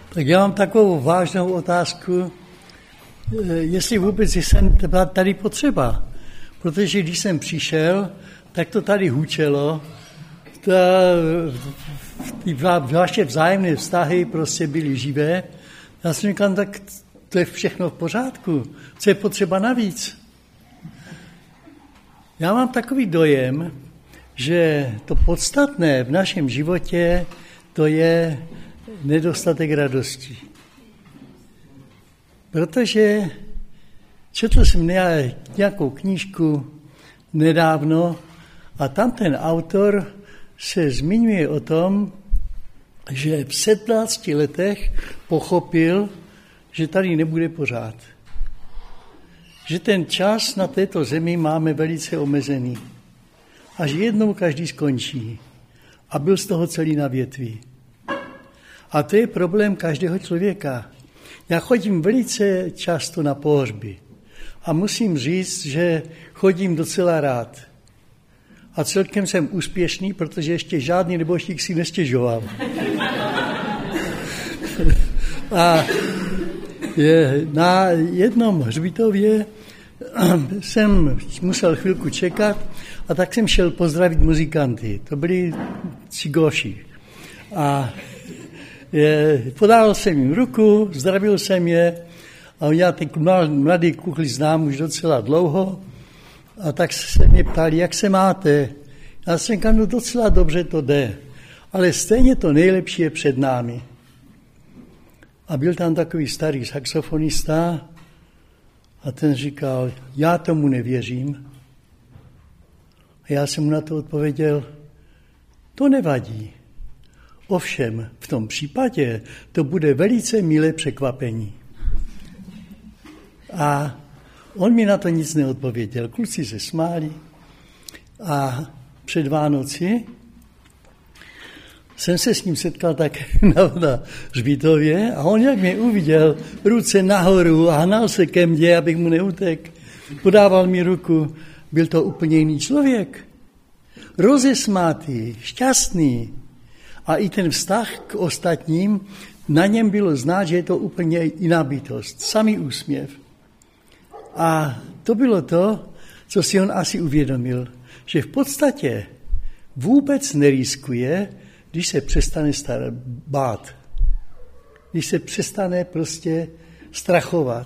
Tak já mám takovou vážnou otázku, jestli vůbec jsem tady potřeba. Protože když jsem přišel, tak to tady hučelo, vaše vzájemné vztahy prostě byly živé. Já jsem říkal, tak to je všechno v pořádku. Co je potřeba navíc? Já mám takový dojem, že to podstatné v našem životě, to je nedostatek radosti. Protože četl jsem nějakou knížku nedávno a tam ten autor se zmiňuje o tom, že v 17 letech pochopil, že tady nebude pořád. Že ten čas na této zemi máme velice omezený. A že jednou každý skončí. A byl z toho celý na větvi. A to je problém každého člověka. Já chodím velice často na pohřby. A musím říct, že chodím docela rád. A celkem jsem úspěšný, protože ještě žádný nebožník si nestěžoval. A na jednom hřbitově jsem musel chvilku čekat a tak jsem šel pozdravit muzikanty. To byli cigoši. A podal jsem jim ruku, zdravil jsem je a já ten mladý kuchl znám už docela dlouho a tak se mě ptali, jak se máte. Já jsem říkal, no docela dobře to jde, ale stejně to nejlepší je před námi. A byl tam takový starý saxofonista a ten říkal, já tomu nevěřím. A já jsem mu na to odpověděl, to nevadí. Ovšem, v tom případě to bude velice milé překvapení. A on mi na to nic neodpověděl. Kluci se smáli a před Vánoci jsem se s ním setkal tak na hřbitově a on, jak mě uviděl, ruce nahoru a hnal se ke mně, abych mu neutek, podával mi ruku. Byl to úplně jiný člověk. Rozesmátý, šťastný. A i ten vztah k ostatním, na něm bylo znát, že je to úplně jiná bytost. Samý úsměv. A to bylo to, co si on asi uvědomil, že v podstatě vůbec neriskuje, když se přestane bát. Když se přestane prostě strachovat.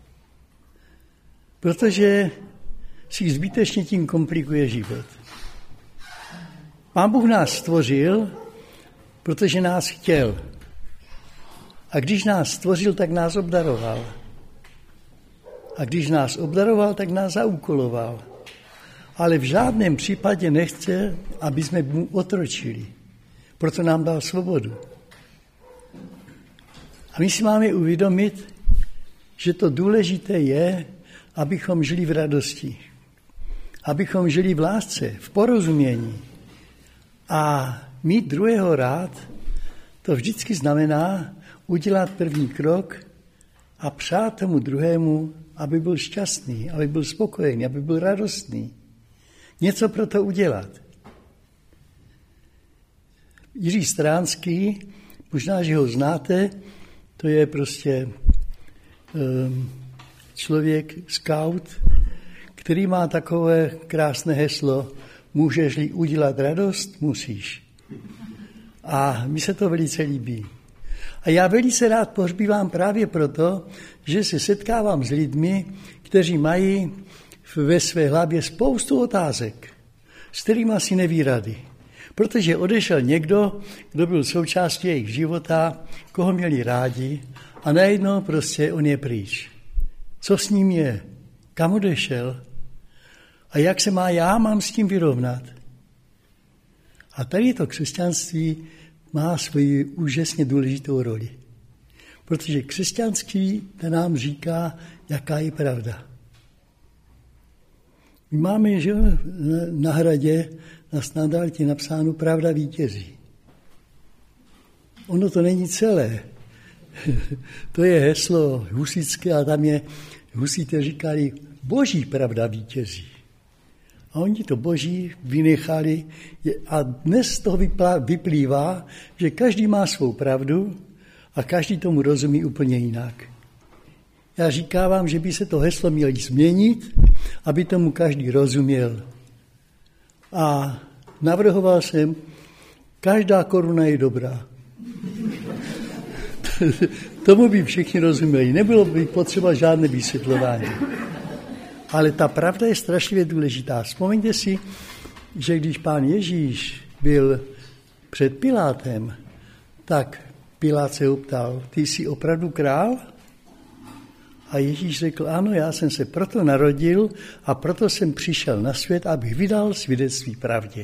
Protože si zbytečně tím komplikuje život. Pán Bůh nás stvořil, protože nás chtěl. A když nás stvořil, tak nás obdaroval. A když nás obdaroval, tak nás zaúkoloval. Ale v žádném případě nechce, aby jsme mu otročili. Proto nám dal svobodu. A my si máme uvědomit, že to důležité je, abychom žili v radosti. Abychom žili v lásce, v porozumění. A mít druhého rád, to vždycky znamená udělat první krok a přát tomu druhému, aby byl šťastný, aby byl spokojený, aby byl radostný. Něco pro to udělat. Jiří Stránský, možná, že ho znáte, to je prostě člověk, scout, který má takové krásné heslo, můžeš-li udělat radost, musíš. A mi se to velice líbí. A já velice rád pohřbívám právě proto, že se setkávám s lidmi, kteří mají ve své hlavě spoustu otázek, s kterými si neví rady. Protože odešel někdo, kdo byl součástí jejich života, koho měli rádi a najednou prostě on je pryč. Co s ním je? Kam odešel? A jak se mám s tím vyrovnat? A tady to křesťanství má svoji úžasně důležitou roli. Protože křesťanství nám říká, jaká je pravda. My máme, že na hradě na standardě napsáno pravda vítězí. Ono to není celé. To je heslo husitské a tam je, husité říkali, boží pravda vítězí. A oni to boží vynechali a dnes z toho vyplývá, že každý má svou pravdu A každý tomu rozumí úplně jinak. Já říkávám, že by se to heslo mělo změnit, aby tomu každý rozuměl. A navrhoval jsem, každá koruna je dobrá. Tomu by všichni rozuměli. Nebylo by potřeba žádné vysvětlování. Ale ta pravda je strašlivě důležitá. Vzpomeňte si, že když pán Ježíš byl před Pilátem, tak Pilát se ho ptal, ty jsi opravdu král? A Ježíš řekl, ano, já jsem se proto narodil a proto jsem přišel na svět, abych vydal svědectví pravdě.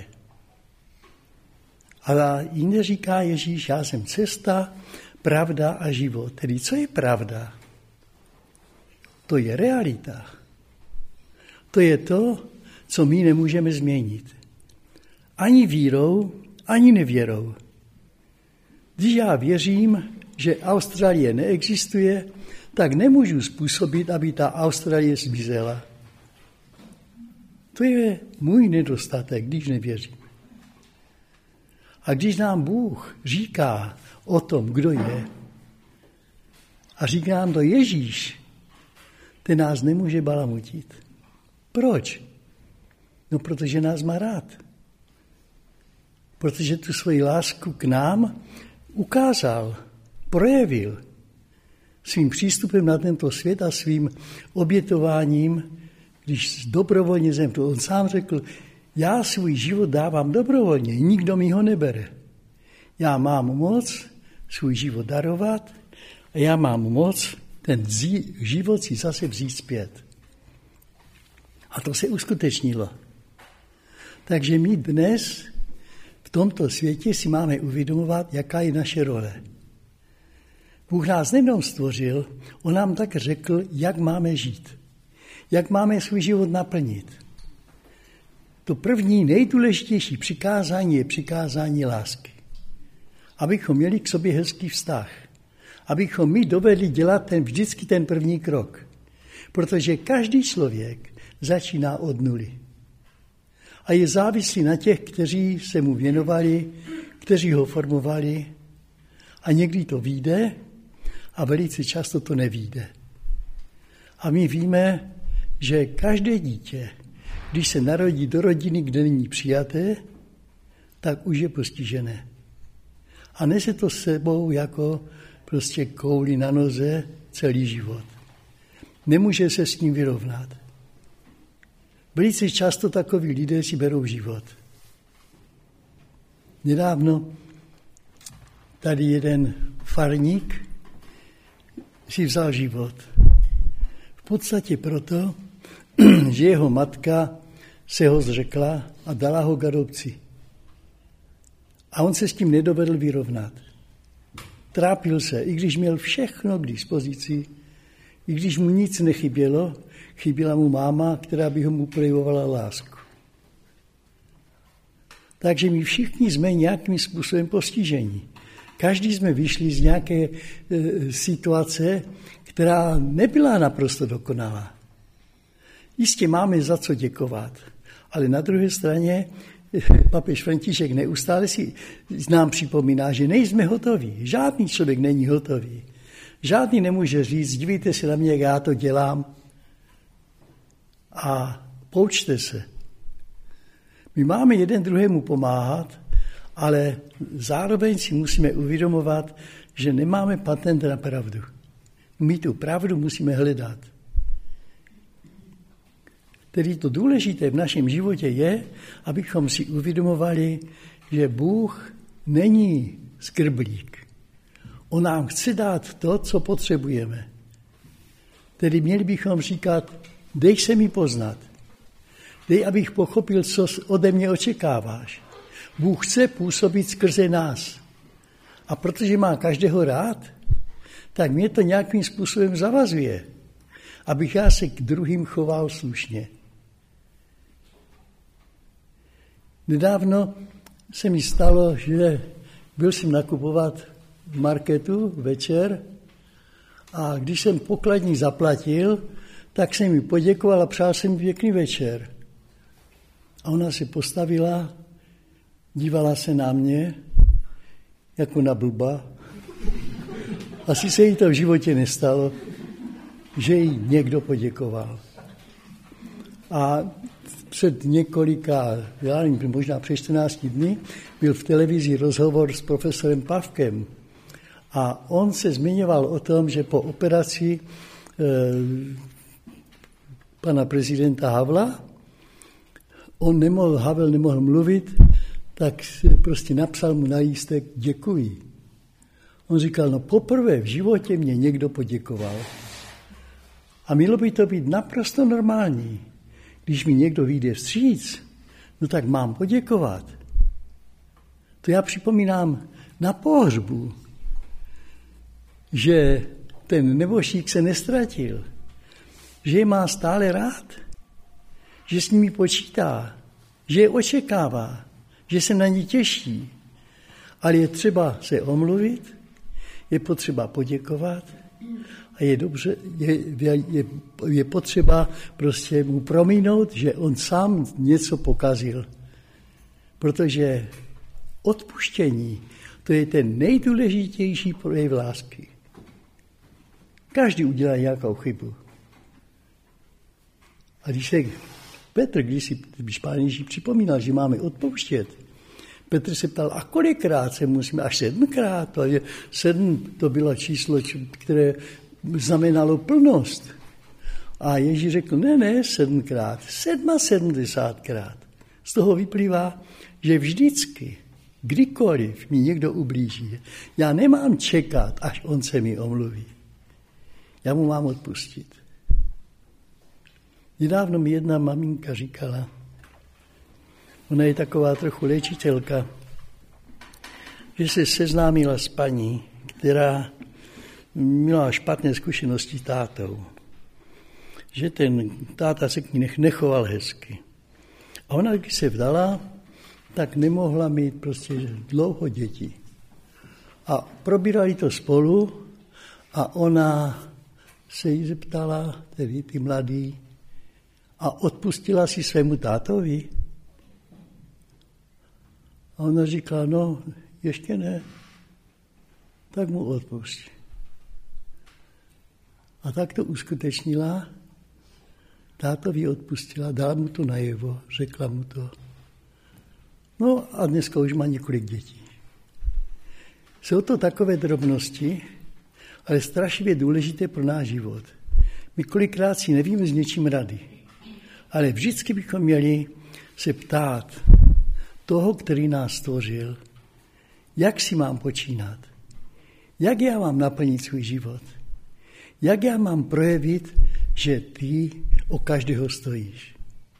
A jinde říká Ježíš, já jsem cesta, pravda a život. Tedy co je pravda? To je realita. To je to, co my nemůžeme změnit. Ani vírou, ani nevěrou. Když já věřím, že Austrálie neexistuje, tak nemůžu způsobit, aby ta Austrálie zmizela. To je můj nedostatek, když nevěřím. A když nám Bůh říká o tom, kdo je, a říká nám to Ježíš, ten nás nemůže balamutit. Proč? No, protože nás má rád. Protože tu svoji lásku k nám ukázal, projevil svým přístupem na tento svět a svým obětováním, když dobrovolně zemřel. On sám řekl, já svůj život dávám dobrovolně, nikdo mi ho nebere. Já mám moc svůj život darovat a já mám moc ten život si zase vzít zpět. A to se uskutečnilo. Takže my dnes v tomto světě si máme uvědomovat, jaká je naše role. Bůh nás nejenom stvořil, on nám tak řekl, jak máme žít, jak máme svůj život naplnit. To první, nejdůležitější přikázání je přikázání lásky. Abychom měli k sobě hezký vztah. Abychom my dovedli dělat vždycky ten první krok. Protože každý člověk začíná od nuly. A je závislý na těch, kteří se mu věnovali, kteří ho formovali. A někdy to vyjde a velice často to nevyjde. A my víme, že každé dítě, když se narodí do rodiny, kde není přijaté, tak už je postižené. A nese to s sebou jako prostě kouli na noze celý život. Nemůže se s ním vyrovnat. Velice často takoví lidé si berou život. Nedávno tady jeden farník si vzal život. V podstatě proto, že jeho matka se ho zřekla a dala ho k adopci. A on se s tím nedovedl vyrovnat. Trápil se, i když měl všechno k dispozici, i když mu nic nechybělo, chyběla mu máma, která by mu projevovala lásku. Takže my všichni jsme nějakým způsobem postižení. Každý jsme vyšli z nějaké situace, která nebyla naprosto dokonalá. Jistě máme za co děkovat, ale na druhé straně papež František neustále si nám připomíná, že nejsme hotoví. Žádný člověk není hotový. Žádný nemůže říct, dívejte se na mě, jak já to dělám a poučte se. My máme jeden druhému pomáhat, ale zároveň si musíme uvědomovat, že nemáme patent na pravdu. My tu pravdu musíme hledat. Tedy to důležité v našem životě je, abychom si uvědomovali, že Bůh není skrblík. On nám chce dát to, co potřebujeme. Tedy měli bychom říkat, dej se mi poznat. Dej, abych pochopil, co ode mě očekáváš. Bůh chce působit skrze nás. A protože má každého rád, tak mě to nějakým způsobem zavazuje, abych já se k druhým choval slušně. Nedávno se mi stalo, že byl jsem nakupovat v marketu večer a když jsem pokladní zaplatil, tak jsem mi poděkoval a přál jsem mi pěkný večer. A ona se postavila, dívala se na mě jako na blba Asi se jí to v životě nestalo, že jí někdo poděkoval. A před několika, já nevím, možná před 14 dny, byl v televizi rozhovor s profesorem Pavkem. A on se zmiňoval o tom, že po operaci pana prezidenta Havla, Havel nemohl mluvit, tak prostě napsal mu na lístek děkuji. On říkal, no poprvé v životě mě někdo poděkoval. A mělo by to být naprosto normální. Když mi někdo vyjde vstříc, no tak mám poděkovat. To já připomínám na pohřbu, že ten nebožík se nestratil, že je má stále rád, že s nimi počítá, že je očekává, že se na ně těší. Ale je třeba se omluvit, je potřeba poděkovat a je potřeba prostě mu promínout, že on sám něco pokazil. Protože odpuštění, to je ten nejdůležitější projev lásky. Každý udělá nějakou chybu. A když Pán Ježíš připomínal, že máme odpouštět, Petr se ptal, a kolikrát se musíme, až 7krát. 7 to bylo číslo, které znamenalo plnost. A Ježíš řekl, ne, 7krát, 77krát. Z toho vyplývá, že vždycky, kdykoliv mi někdo ublíží, já nemám čekat, až on se mi omluví. Já mu mám odpustit. Nedávno mi jedna maminka říkala, ona je taková trochu léčitelka, že se seznámila s paní, která měla špatné zkušenosti s tátou. Že ten táta se k ní nechoval hezky. A ona, když se vdala, tak nemohla mít prostě dlouho děti. A probírali to spolu a ona se jí zeptala, tedy ty mladý, a odpustila si svému tátovi. A ona říkala, no, ještě ne, tak mu odpustí. A tak to uskutečnila, tátovi odpustila, dala mu to najevo, řekla mu to. No a dneska už má několik dětí. Jsou to takové drobnosti, ale strašlivě důležité pro náš život. My kolikrát si nevíme s něčím rady, ale vždycky bychom měli se ptát toho, který nás stvořil, jak si mám počínat, jak já mám naplnit svůj život, jak já mám projevit, že ty o každého stojíš.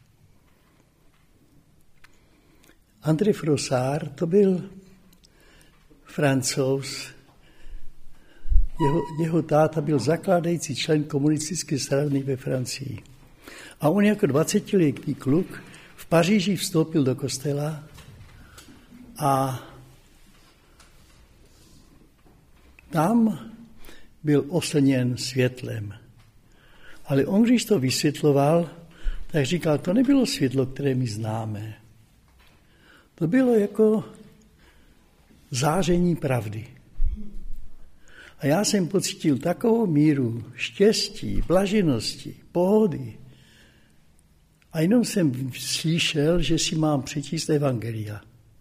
André Frossard, to byl Francouz, jeho táta byl zakládající člen komunistické strany ve Francii. A on jako 20letý kluk v Paříži vstoupil do kostela a tam byl oslněn světlem. Ale on, když to vysvětloval, tak říkal, to nebylo světlo, které my známe. To bylo jako záření pravdy. A já jsem pocítil takovou míru štěstí, blaženosti, pohody. A jenom jsem slyšel, že si mám přečíst evangelia.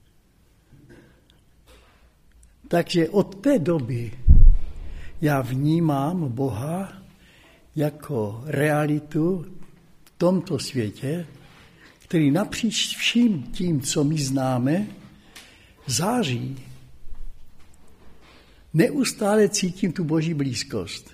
Takže od té doby já vnímám Boha jako realitu v tomto světě, který napříč vším tím, co my známe, září. Neustále cítím tu Boží blízkost.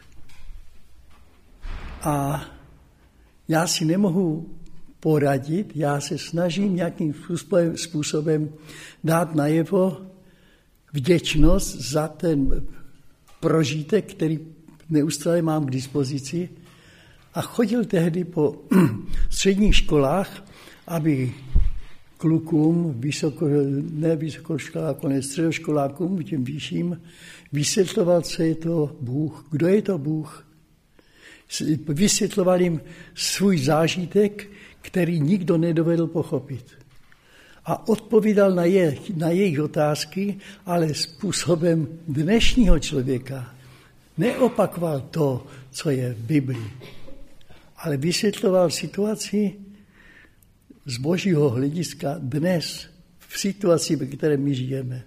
A já si nemohu poradit, já se snažím nějakým způsobem dát najevo vděčnost za ten prožitek, který neustále mám k dispozici. A chodil tehdy po středních školách, aby klukům, ne vysokoškolákům, ale středoškolákům, těm vyšším, vysvětloval, co je to Bůh, kdo je to Bůh. Vysvětloval jim svůj zážitek, který nikdo nedovedl pochopit. A odpovídal na jejich otázky, ale způsobem dnešního člověka. neopakoval to, co je v Biblii, ale vysvětloval situaci z božího hlediska dnes, v situaci, ve které my žijeme.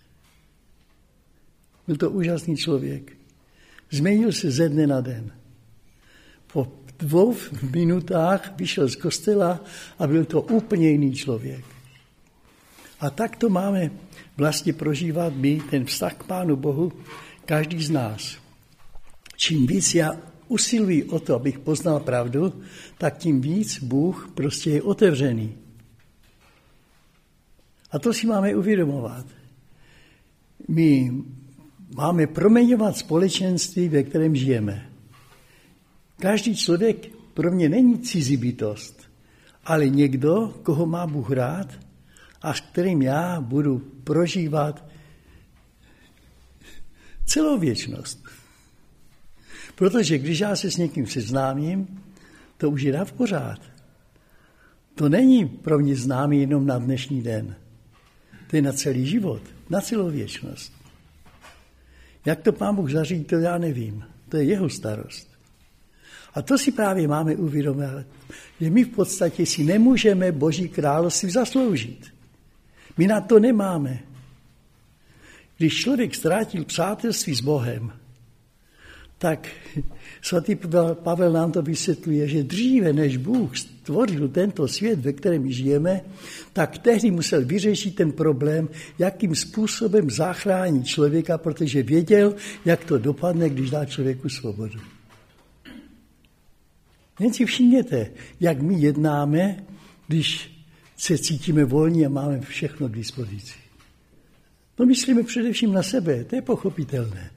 Byl to úžasný člověk. Změnil se ze dne na den. Po 2 minutách vyšel z kostela a byl to úplně jiný člověk. A tak to máme vlastně prožívat my, ten vztah k Pánu Bohu, každý z nás. Čím víc já usiluji o to, abych poznal pravdu, tak tím víc Bůh prostě je otevřený. A to si máme uvědomovat. My máme proměňovat společenství, ve kterém žijeme. Každý člověk pro mě není cizí bytost, ale někdo, koho má Bůh rád a s kterým já budu prožívat celou věčnost. Protože když já se s někým seznámím, to už je v pořád. To není pro mě známý jenom na dnešní den. To je na celý život, na celou věčnost. Jak to Pán Bůh zařídí, to já nevím. To je jeho starost. A to si právě máme uvědomovat, že my v podstatě si nemůžeme Boží království zasloužit. My na to nemáme. Když člověk ztrátil přátelství s Bohem, tak svatý Pavel nám to vysvětluje, že dříve, než Bůh stvořil tento svět, ve kterém žijeme, tak tehdy musel vyřešit ten problém, jakým způsobem zachránit člověka, protože věděl, jak to dopadne, když dá člověku svobodu. Jen si všimněte, jak my jednáme, když se cítíme volní a máme všechno k dispozici. No myslíme především na sebe, to je pochopitelné.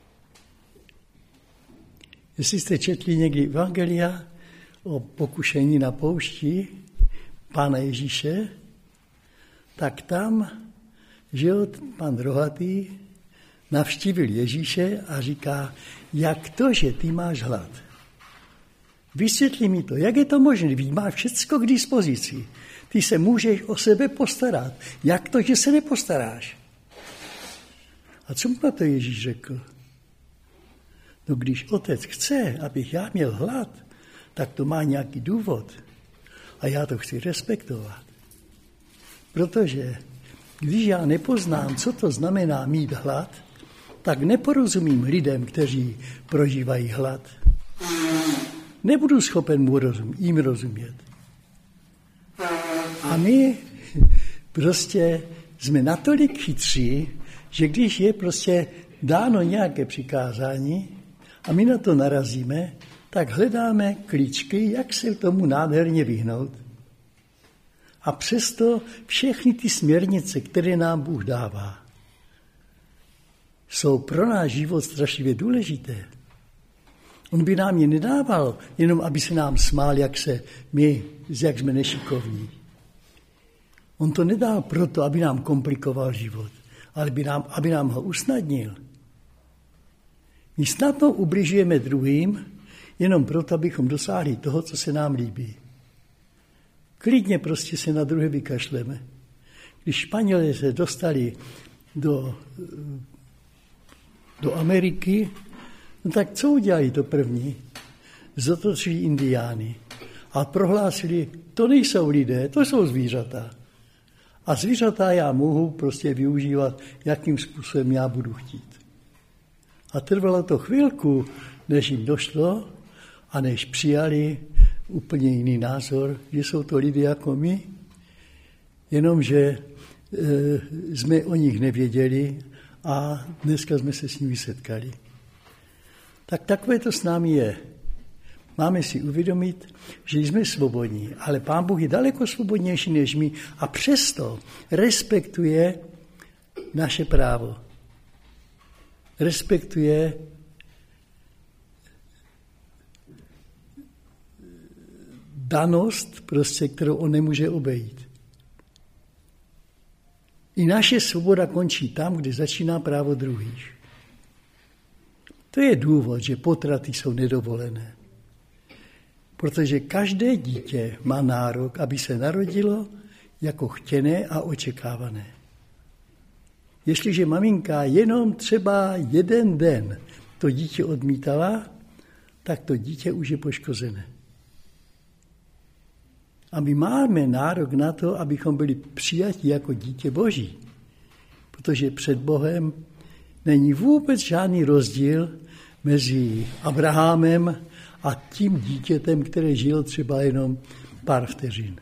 Jestli jste četli někdy evangelia o pokušení na poušti Pána Ježíše, tak tam, že pan Rohatý navštívil Ježíše a říká, jak to, že ty máš hlad. Vysvětli mi to, jak je to možné, když máš všecko k dispozici. Ty se můžeš o sebe postarat. Jak to, že se nepostaráš? A co mu na to Ježíš řekl? No když otec chce, abych já měl hlad, tak to má nějaký důvod. A já to chci respektovat. Protože když já nepoznám, co to znamená mít hlad, tak neporozumím lidem, kteří prožívají hlad. Nebudu schopen jim rozumět. A my prostě jsme natolik chytří, že když je prostě dáno nějaké přikázání a my na to narazíme, tak hledáme klíčky, jak se tomu nádherně vyhnout. A přesto všechny ty směrnice, které nám Bůh dává, jsou pro náš život strašlivě důležité. On by nám je nedával, jenom aby se nám smál, jak jsme nešikovní. On to nedal proto, aby nám komplikoval život, ale aby nám ho usnadnil. My snadno ubližujeme druhým, jenom proto, abychom dosáhli toho, co se nám líbí. Klidně prostě se na druhé vykašleme. Když Španělé se dostali do Ameriky, no tak co udělali to první? Zotročili indiány a prohlásili, to nejsou lidé, to jsou zvířata. A zvířata já mohu prostě využívat, jakým způsobem já budu chtít. A trvalo to chvilku, než jim došlo a než přijali úplně jiný názor, že jsou to lidé jako my, jenomže jsme o nich nevěděli a dneska jsme se s nimi setkali. Tak takové to s námi je. Máme si uvědomit, že jsme svobodní, ale Pán Bůh je daleko svobodnější než my a přesto respektuje naše právo. Respektuje danost, prostě, kterou on nemůže obejít. I naše svoboda končí tam, kde začíná právo druhých. To je důvod, že potraty jsou nedovolené. Protože každé dítě má nárok, aby se narodilo jako chtěné a očekávané. Jestliže maminka jenom třeba 1 den to dítě odmítala, tak to dítě už je poškozené. A my máme nárok na to, abychom byli přijati jako dítě Boží. Protože před Bohem není vůbec žádný rozdíl mezi Abrahamem a tím dítětem, které žilo třeba jenom pár vteřin.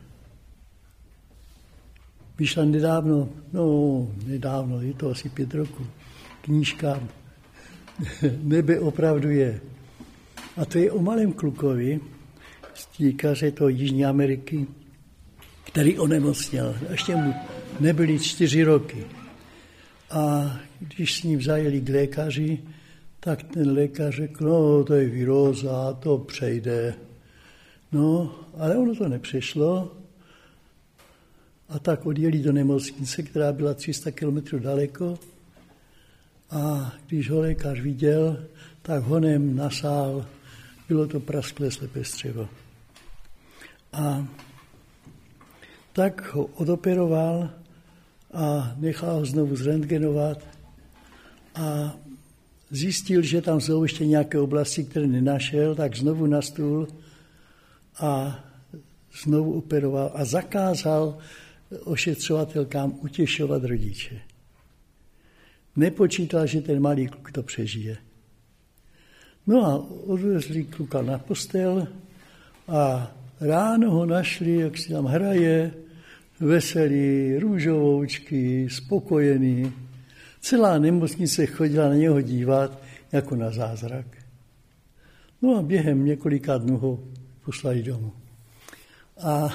Vyšla nedávno, je to asi 5 roků, knížka Nebe opravdu je. A to je o malém klukovi, týká se to Jižní Ameriky, který onemocněl. Ještě mu nebyly 4 roky. A když s ním zajeli k lékaři, tak ten lékař řekl, no to je viróza, to přejde. No, ale ono to nepřešlo. A tak odjeli do nemocnice, která byla 300 kilometrů daleko. A když ho lékař viděl, tak honem nasál, bylo to prasklé slepé střevo. A tak ho odoperoval a nechal ho znovu zrentgenovat a zjistil, že tam jsou ještě nějaké oblasti, které nenašel, tak znovu na stůl a znovu operoval a zakázal ošetřovatelkám utěšovat rodiče. Nepočítal, že ten malý kluk to přežije. No a odvezli kluka na postel a ráno ho našli, jak si tam hraje, veselý, růžovoučky, spokojený. Celá nemocnice chodila na něho dívat jako na zázrak. No a během několika dnů ho poslali domů. A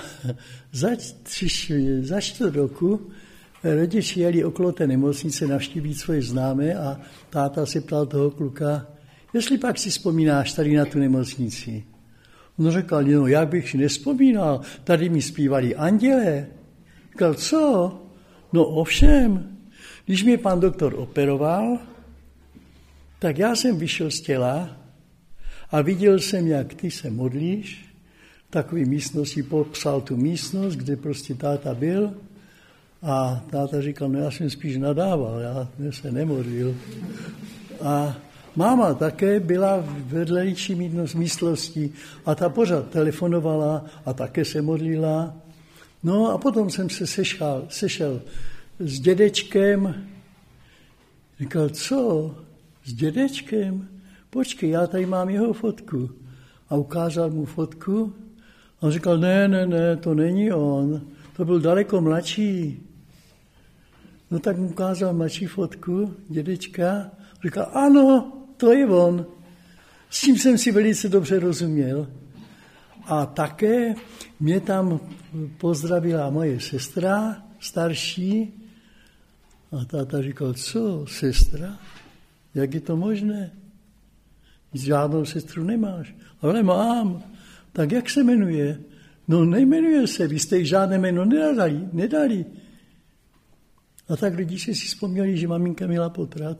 za 4 roku rodiče jeli okolo té nemocnice navštívit svoje známé a táta se ptal toho kluka, jestli pak si vzpomínáš tady na tu nemocnici. On řekl, no jak bych si nespomínal, tady mi zpívali andělé. Říkal, co? No ovšem, když mě pan doktor operoval, tak já jsem vyšel z těla a viděl jsem, jak ty se modlíš. V takové místnosti popsal tu místnost, kde prostě táta byl. A táta říkal, no já jsem spíš nadával, já se nemodlil. A máma také byla v vedlejší místnosti a ta pořád telefonovala a také se modlila. No a potom jsem se sešel s dědečkem. Říkal, co? S dědečkem? Počkej, já tady mám jeho fotku. A ukázal mu fotku. A on říkal, ne, to není on. To byl daleko mladší. No tak mu ukázal mladší fotku, dědečka. Říkal, ano, to je on. S tím jsem si velice dobře rozuměl. A také mě tam pozdravila moje sestra, starší. A táta říkal, co, sestra? Jak je to možné? Žádnou sestru nemáš. Ale mám. Tak jak se jmenuje? No nejmenuje se, vy jste jí žádné jméno nedali. A tak rodiče si vzpomněli, že maminka měla potrat.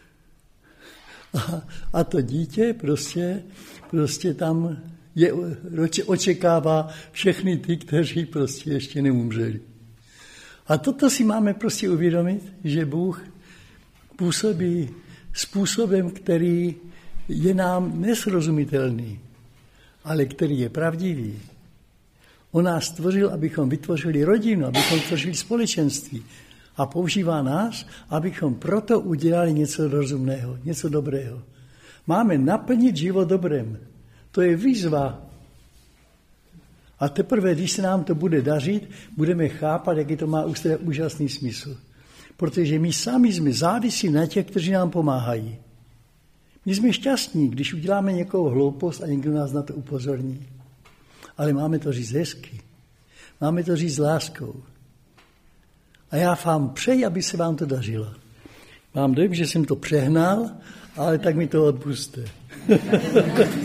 A to dítě prostě tam očekává všechny ty, kteří prostě ještě neumřeli. A toto si máme prostě uvědomit, že Bůh působí způsobem, který je nám nesrozumitelný, ale který je pravdivý. On nás stvořil, abychom vytvořili rodinu, abychom vytvořili společenství. A používá nás, abychom proto udělali něco rozumného, něco dobrého. Máme naplnit život dobrem. To je výzva. A teprve, když se nám to bude dařit, budeme chápat, jaký to má úžasný smysl. Protože my sami jsme závislí na těch, kteří nám pomáhají. My jsme šťastní, když uděláme někoho hloupost a někdo nás na to upozorní. Ale máme to říct hezky. Máme to říct s láskou. A já vám přeji, aby se vám to dařilo. Mám dojem, že jsem to přehnal, ale tak mi to odpusťte.